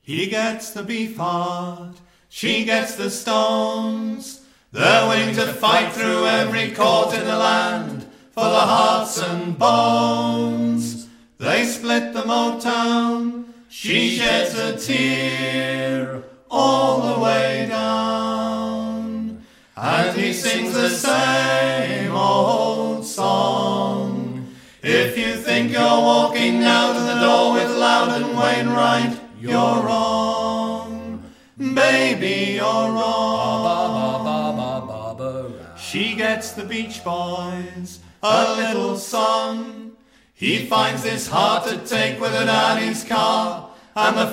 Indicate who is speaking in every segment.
Speaker 1: He gets the beefheart, she gets the stones. They're willing to fight through every court in the land for the hearts and bones. They split the Motown, she sheds a tear all the way down. And he sings the same old song. If you think you're walking out of the door with Loudon Wainwright, you're wrong. Baby, you're wrong. She gets the Beach Boys, a little song. He finds this hard to take with her daddy's car and the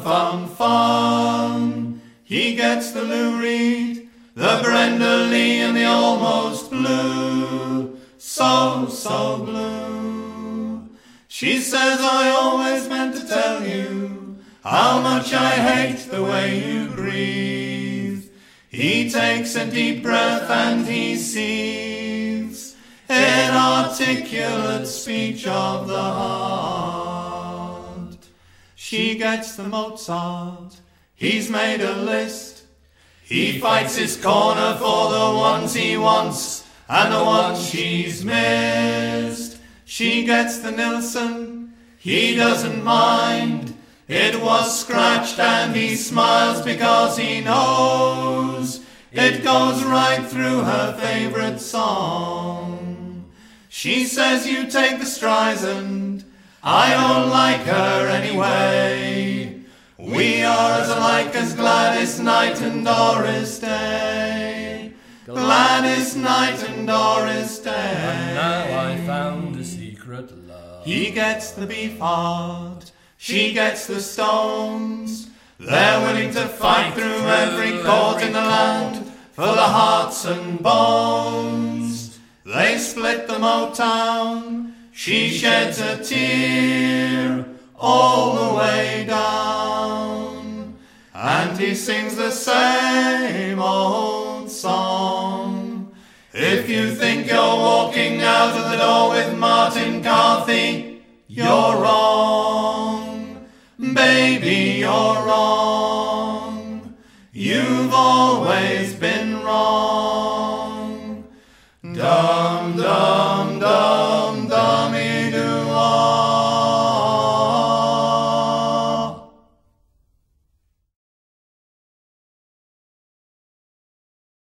Speaker 1: fun. He gets the Lou Reed, the Brenda Lee and the Almost Blue, so blue. She says, I always meant to tell you how much I hate the way you breathe. He takes a deep breath and he sees inarticulate speech of the heart. She gets the Mozart, he's made a list. He fights his corner for the ones he wants and the ones she's missed. She gets the Nilsson, he doesn't mind. It was scratched and he smiles because he knows it goes right through her favourite song. She says, you take the Streisand, I don't like her anyway. We are as alike as Gladys Knight and Doris Day. Gladys Knight and Doris Day.
Speaker 2: And now I found a secret love.
Speaker 1: He gets the beefheart, she gets the stones. They're willing to fight through every court in the land for the hearts and bones. They split the Motown, she sheds a tear all the way down. And he sings the same old song. If you think you're walking out of the door with Martin Carthy, you're wrong. Baby, you're wrong. You've always been wrong. Dum dum.